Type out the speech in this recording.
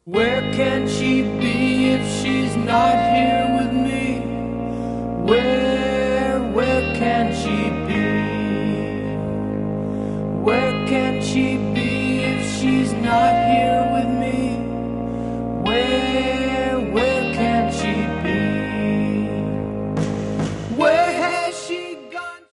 Where can she be if she's not here with me? Where can she be?